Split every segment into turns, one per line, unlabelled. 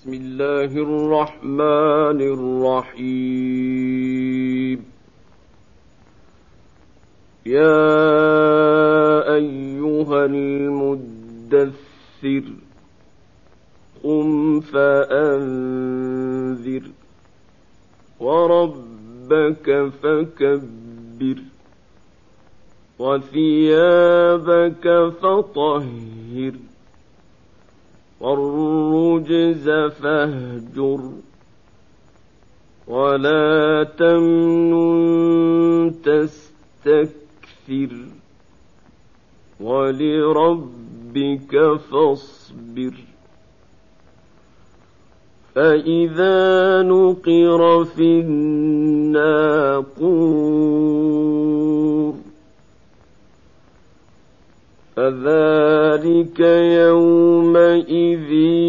بسم الله الرحمن الرحيم. يا أيها المدثر قم فأنذر وربك فكبر وثيابك فطهر والرجز فاهجر ولا تمنن تستكثر ولربك فاصبر. فإذا نقر في الناقور فذلك يومئذ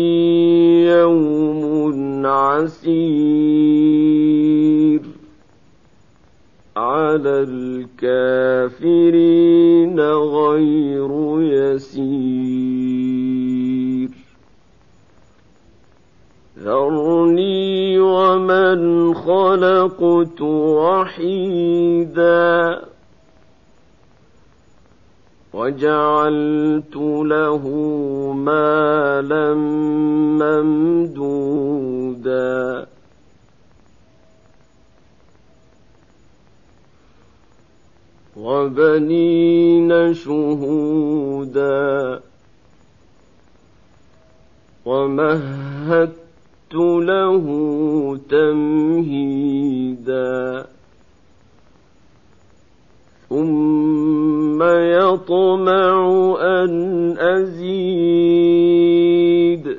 يوم عسير على الكافرين غير يسير. ذرني ومن خلقت وحيدا وجعلت له مالا ممدودا وبنين شهودا ومهدت له تمهيدا ثم يطمع أن أزيد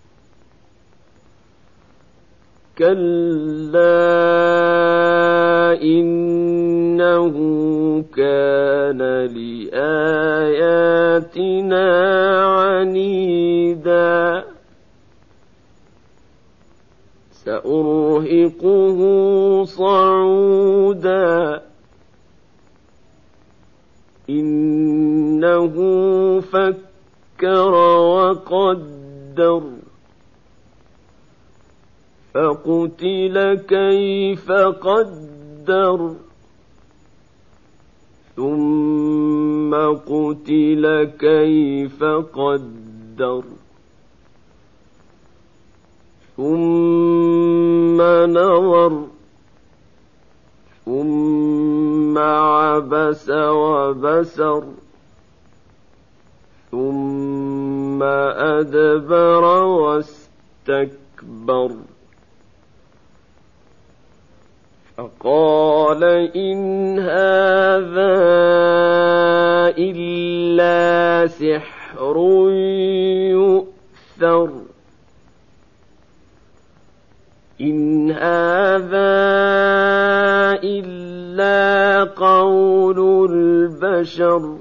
كلا إنه كان لآياتنا عنيدا سأرهقه صعودا إنه فكر وقدر فقتل كيف قدر ثم قتل كيف قدر ثم نظر ثم عبس وبسر ثم أدبر واستكبر فقال إن هذا إلا سحر يؤثر إن هذا إلا قول البشر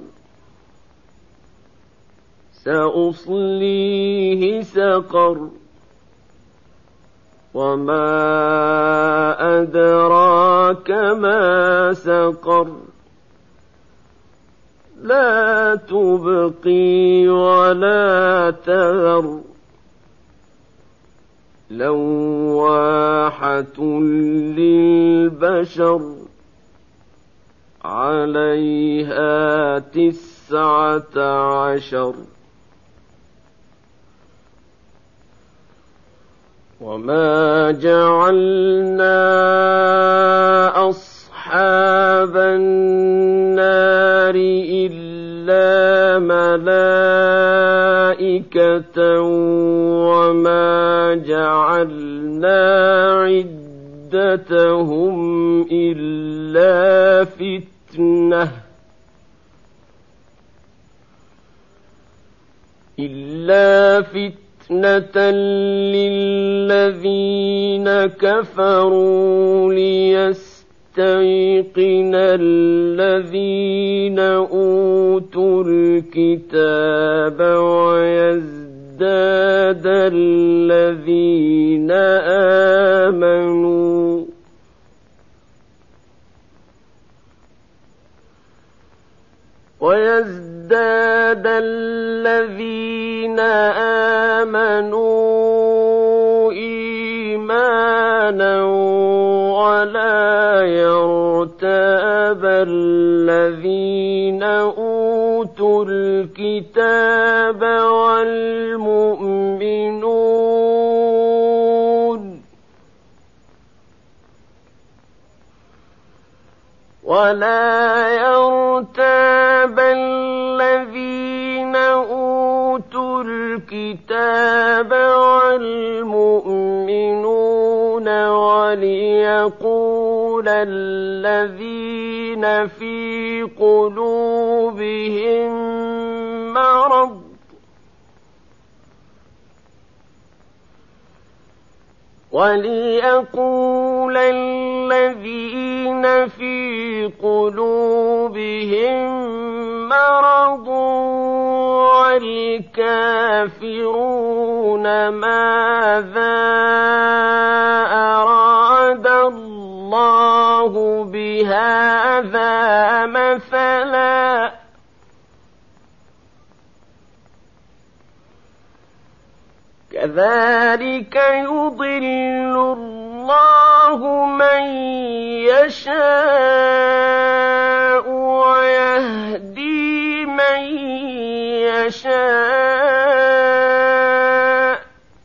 سأصليه سقر وما أدراك ما سقر لا تبقي ولا تذر لواحة للبشر عليها 19 وما جعلنا أصحاب النار إلا ملائكة وما جعلنا عدتهم إلا فتنة للذين كفروا ليستيقن الذين أوتوا الكتاب ويزداد الذين آمنوا الذين آمنوا ميزانا ولا يرتاب الذين أوتوا الكتاب والمؤمنون وليقول الذين في قلوبهم مرض والكافرون ماذا أراد الله بهذا مثلا كذلك يضل الله من يشاء ويهدي من يشاء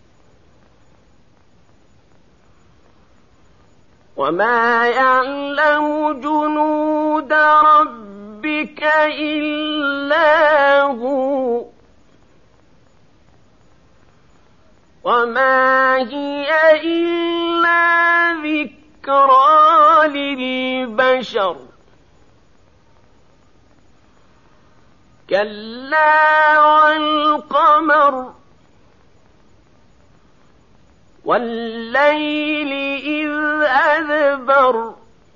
وما يعلم جنود ربك إلا هو وما هي إلا ذكرى للبشر كلا والقمر والليل إذ أدبر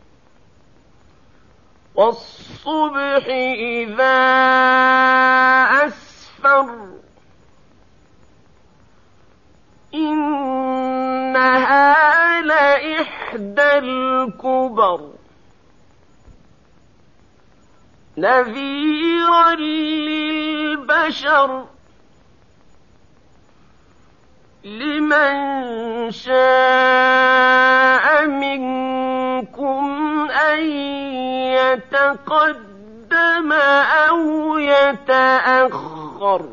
والصبح إذا أسفر إنها لإحدى الكبر نذيرا للبشر لمن شاء منكم أن يتقدم أو يتأخر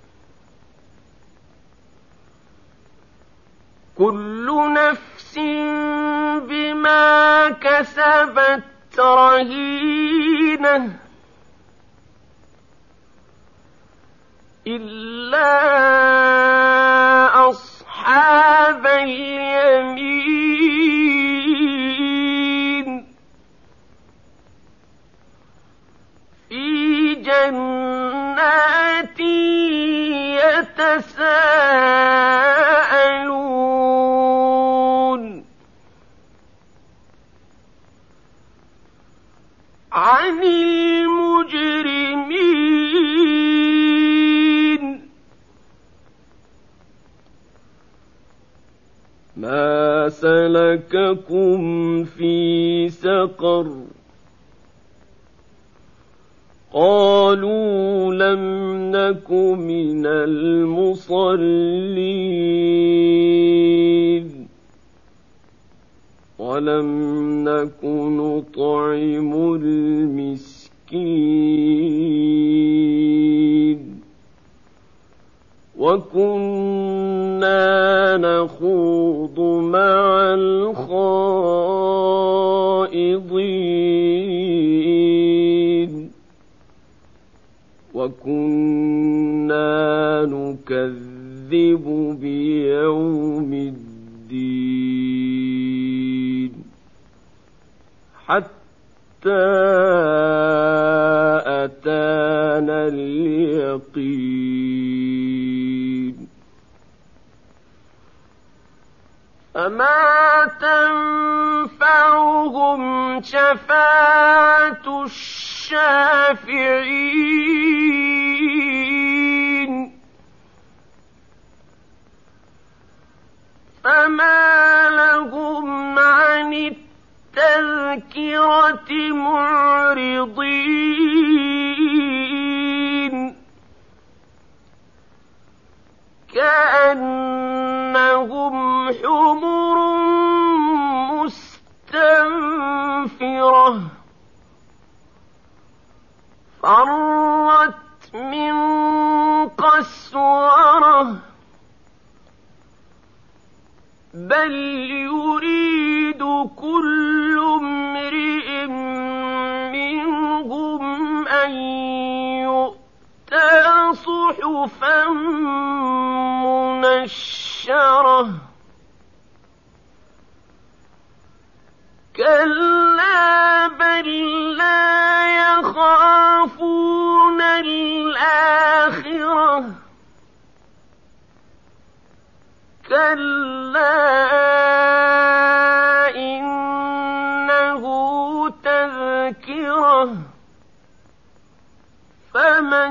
كل نفس بما كسبت رهينة إلا أصحاب اليمين في جنات يتساءلون عن المجرمين ما سلككم في سقر قالوا لم نك من المصلين ولم نك نطعم المسكين وكنا نخوض مع الخائضين وكنا نكذب بيوم الدين حتى أتانا اليقين فما تنفعهم شفاعة الشافعين فما لهم عن التذكرة معرضين كأنهم حمر فرت من قسورة بل يريد كل امرئ منهم أن يؤتى صحفا منشرة كلا بل لا يخافون الآخرة كلا إنه تذكرة فمن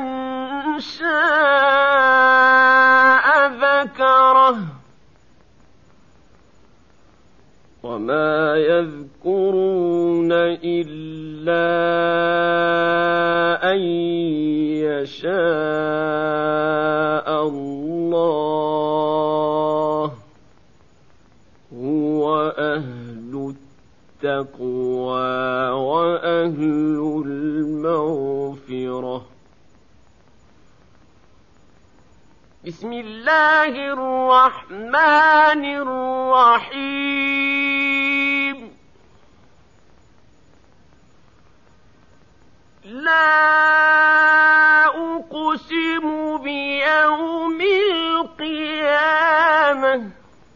شاء ذكره وما يذكرون إلا أن يشاء الله هو أهل التقوى وأهل المغفرة. بسم الله الرحمن الرحيم. لا أقسم بيوم القيامة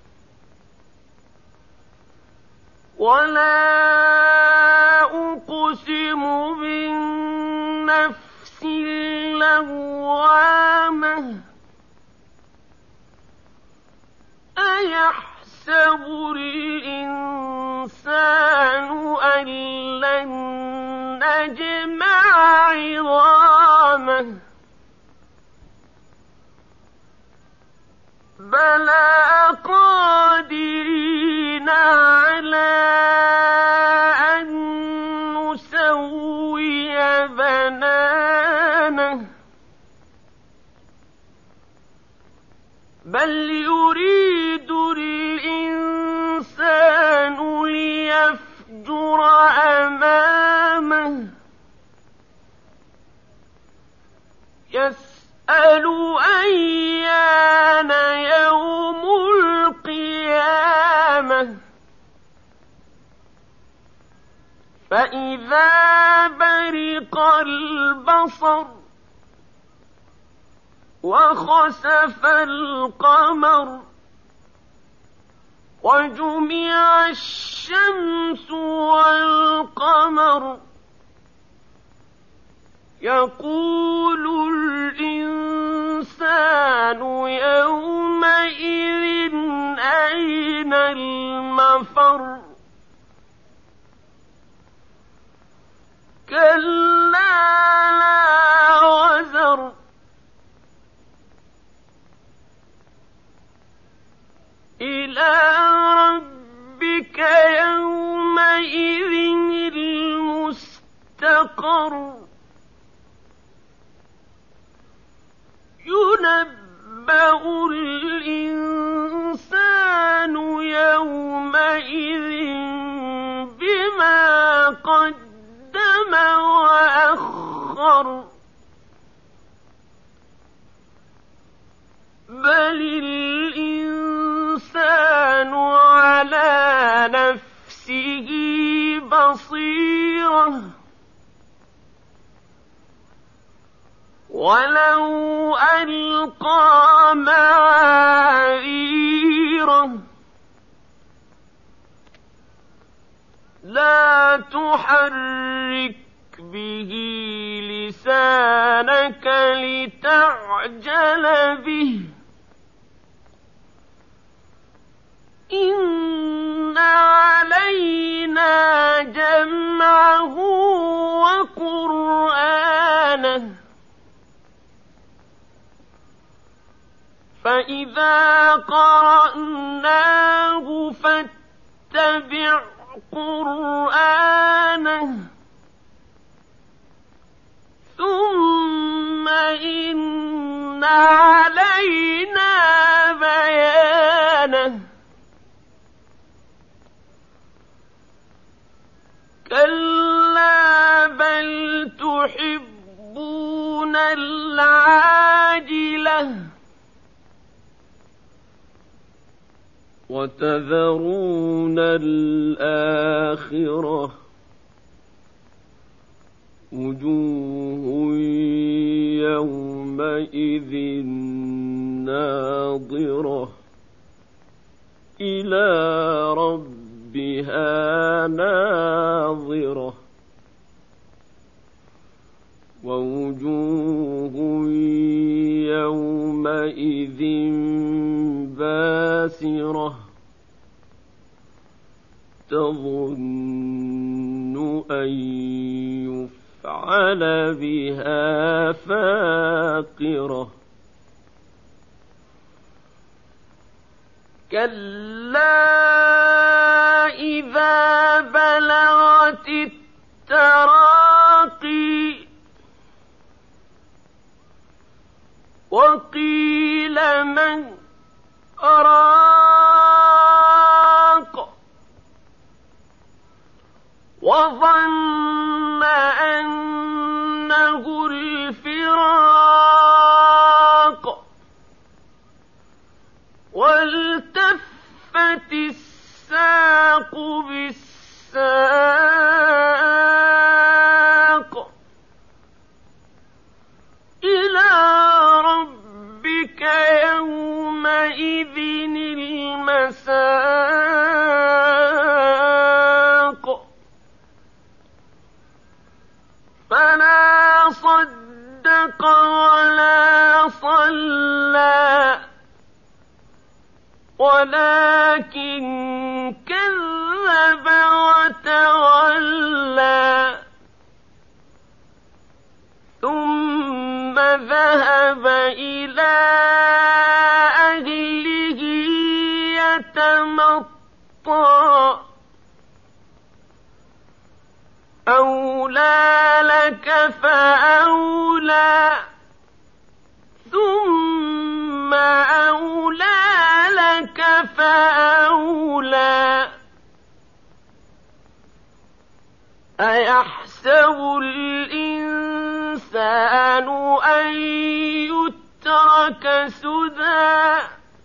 ولا أقسم بالنفس اللوامة أيحسب الإنسان أن لن نجمع عظامه بلى قادرين على أن نسوي بنانه بل يريد الإنسان ليفجر أمامه يسأل أيان يوم القيامة فإذا برق البصر وخسف القمر وجمع الشمس والقمر يقول الإنسان يومئذ أين المفر كلا لا وزر إلى ربك يومئذ المستقر ينبأ الإنسان يومئذ بما قدم وأخر بل الإنسان على نفسه بصيرة ولو ألقى معاذيره لا تحرك به لسانك لتعجل به إن علينا جمعه وقرآنه فإذا قرأناه فاتبع قرآنه ثم إن علينا بيانه كلا بل تحبون وتذرون الآخرة وجوه يومئذ ناظرة إلى ربها ناظرة ووجوه يومئذ باسرة تظن أن يفعل بها فاقرة كلا إذا بلغت التراقي وقيل من راق وظن أنه الفراق والتفت الساق بالساق إلى ربك يومئذ المساق فلا صدق ولا صلى ولكن كذب وتولى ثم ذهب إلى أهله يتمطى أولى لك فأولى ثم أولى لك فأولى أيحسب الإنسان أن يترك سدى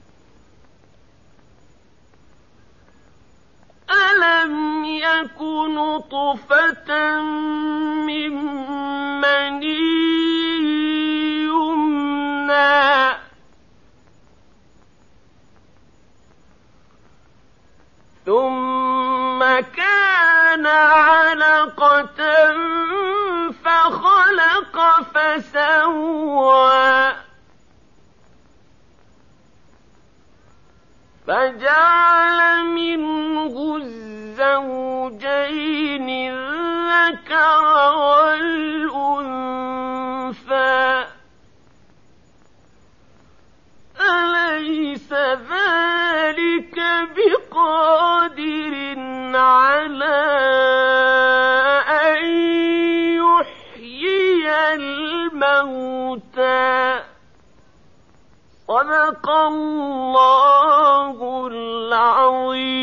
ألم يك نطفة من مني يمنى ثم كان علقة فخلق فسوى فجعل منه الزوجين الذكر والأنثى أليس ذلك بقادر على أن يحيي الموتى صدق الله العظيم.